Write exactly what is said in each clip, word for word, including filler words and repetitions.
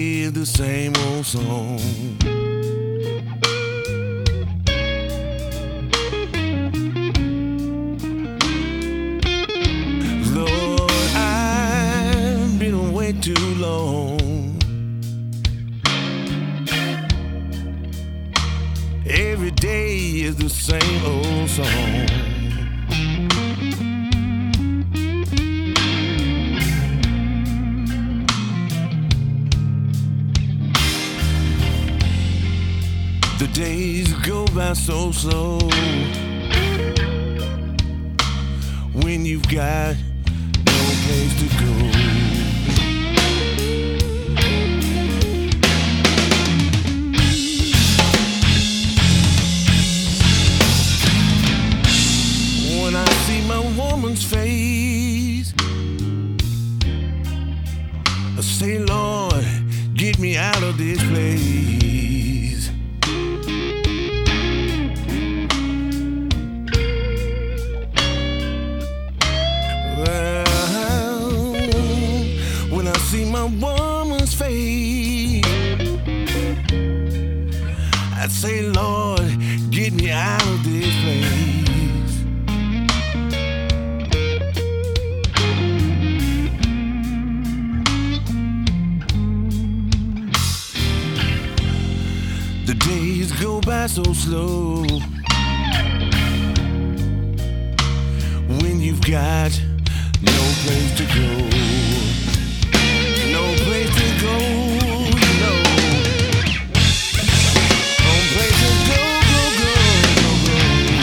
is the same old song. Lord, I've been away too long. Every day is the same old song. The days go by so slow when you've got no place to go. When I see my woman's face, I say, Lord, get me out of this place. See my woman's face, I'd say, Lord, get me out of this place. The days go by so slow when you've got no place to go. No place to go, you know. No place to go, go, go, go, go.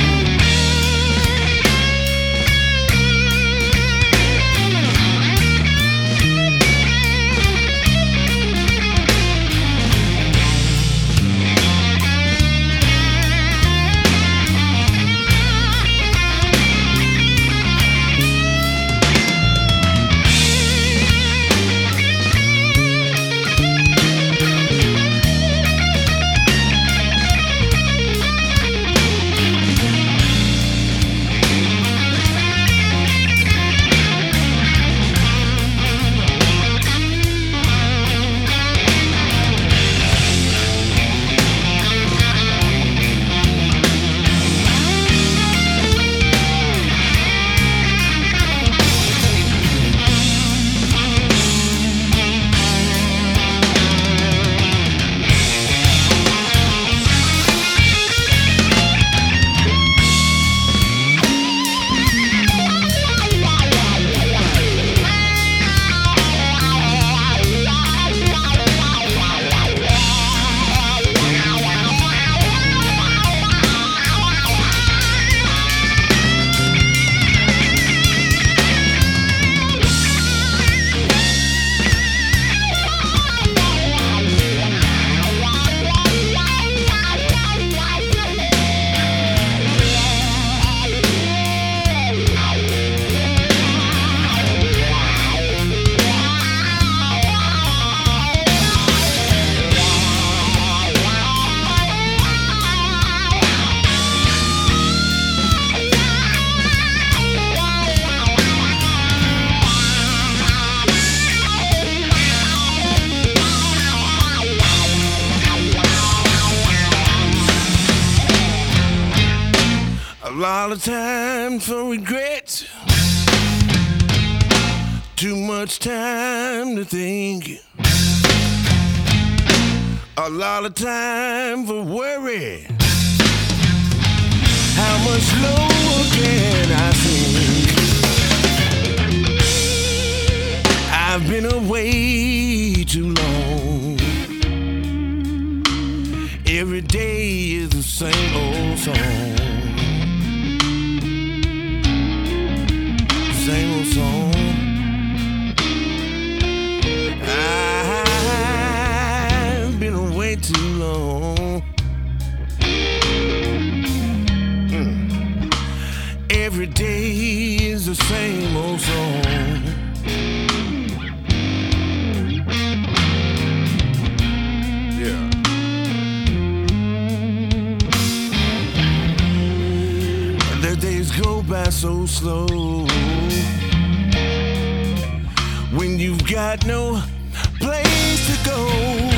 A lot of time for regret, too much time to think, a lot of time for worry. How much lower can I sink? I've been away too long. Every day is the same old song. Same old song. I've been away too long. Mm. Every day is the same old song. Yeah. The days go by so slow when you've got no place to go.